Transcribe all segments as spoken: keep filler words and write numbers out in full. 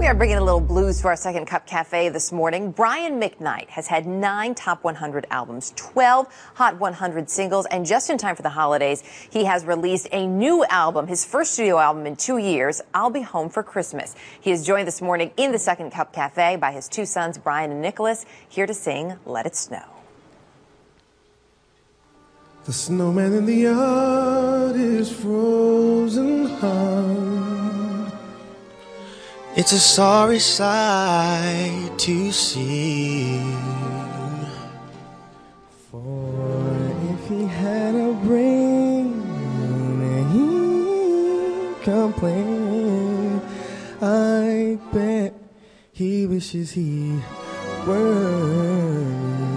We are bringing a little blues to our Second Cup Cafe this morning. Brian McKnight has had nine top one hundred albums, twelve Hot one hundred singles, and just in time for the holidays, he has released a new album, his first studio album in two years, I'll Be Home for Christmas. He is joined this morning in the Second Cup Cafe by his two sons, Brian and Nicholas, here to sing Let It Snow. The snowman in the yard is frozen hard. It's a sorry sight to see. For if he had a brain, he'd complain. I bet he wishes he were.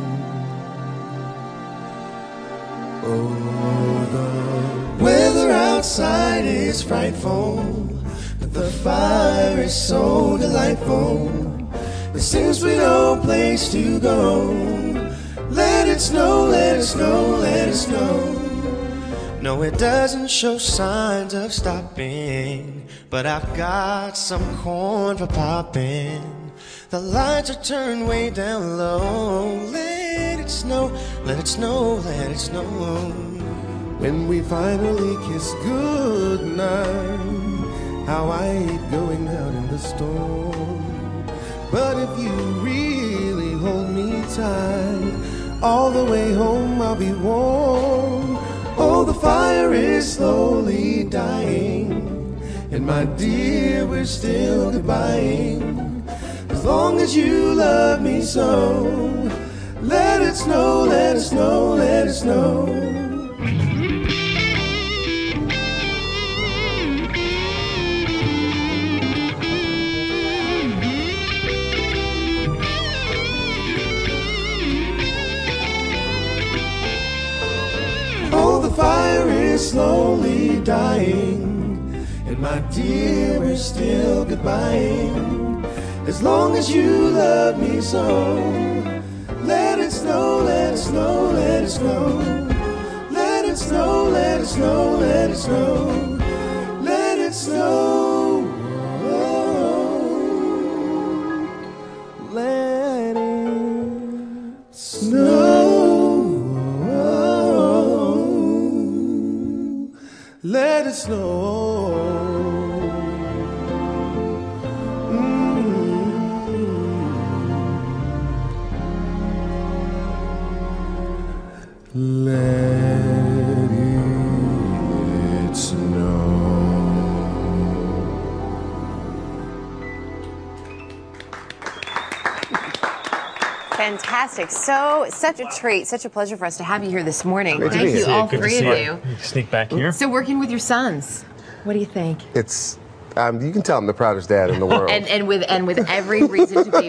Oh, the weather outside is frightful, but the fire is so delightful. It seems we no place to go. Let it snow, let it snow, let it snow. No, it doesn't show signs of stopping, but I've got some corn for popping. The lights are turned way down low. Let it snow, let it snow, let it snow. When we finally kiss goodnight, how I hate going out in the storm. But if you really hold me tight, all the way home I'll be warm. Oh, the fire is slowly dying, and my dear, we're still goodbying. As long as you love me so, let it snow, let it snow, let it snow. Oh, the fire is slowly dying, and my dear, we're still goodbying. As long as you love me so, let it snow, let it snow, let it snow. Let it snow, let it snow, let it snow. Let it snow. Let it snow. Let it snow. Let it snow. Fantastic. So, such a treat, such a pleasure for us to have you here this morning. Great to Thank be you, here. all Good to three see of you. you. Sneak back here. So, working with your sons, what do you think? It's, um, you can tell I'm the proudest dad in the world. and, and with and with every reason to be.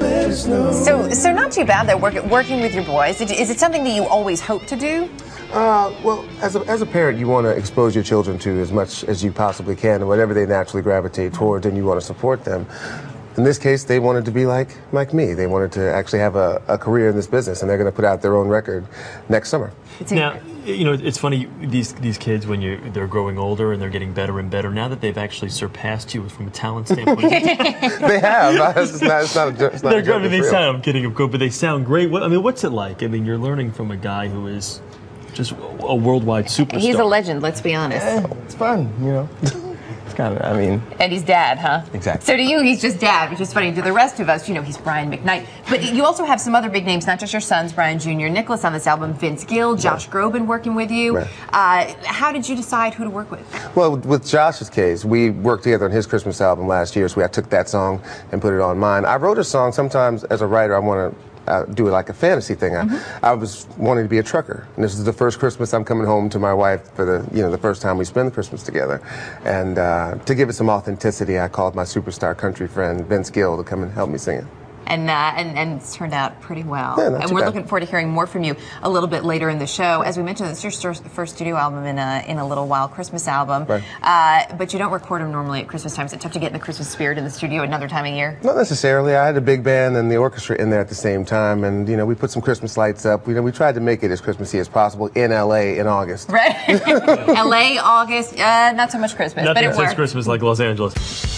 So, so not too bad though. Work, working with your boys. Is it something that you always hope to do? Uh, well, as a, as a parent, you want to expose your children to as much as you possibly can, and whatever they naturally gravitate towards, and you want to support them. In this case, they wanted to be like like me. They wanted to actually have a, a career in this business, and they're going to put out their own record next summer. Now, you know, it's funny, these these kids, when you they're growing older and they're getting better and better, now that they've actually surpassed you from a talent standpoint. They have. It's not, it's not a, it's not they're a joke, good. I mean, they it's real. sound, I'm kidding, of course, but they sound great. What, I mean, what's it like? I mean, you're learning from a guy who is just a worldwide superstar. He's a legend, let's be honest. Yeah, it's fun, you know. It's kind of, I mean. And he's dad, huh? Exactly. So to you, he's just dad, which is funny. To the rest of us, you know, he's Brian McKnight. But you also have some other big names, not just your sons, Brian Junior, Nicholas on this album, Vince Gill, Josh Right. Groban working with you. Right. Uh, how did you decide who to work with? Well, with Josh's case, we worked together on his Christmas album last year, so I took that song and put it on mine. I wrote a song. Sometimes, as a writer, I want to Uh, do it like a fantasy thing. I, mm-hmm. I was wanting to be a trucker, and this is the first Christmas I'm coming home to my wife for the, you know, the first time we spend Christmas together. And uh, to give it some authenticity, I called my superstar country friend Vince Gill to come and help me sing it. And, uh, and and it's turned out pretty well. Yeah, not and too we're bad. looking forward to hearing more from you a little bit later in the show. As we mentioned, it's your first, first studio album in a in a little while, Christmas album. Right. Uh, but you don't record them normally at Christmas time. Is it tough to get in the Christmas spirit in the studio another time of year? Not necessarily. I had a big band and the orchestra in there at the same time, and you know we put some Christmas lights up. We, you know, we tried to make it as Christmassy as possible in L A in August. Right. L A, August, uh, not so much Christmas, Nothing but it says worked. Christmas like Los Angeles.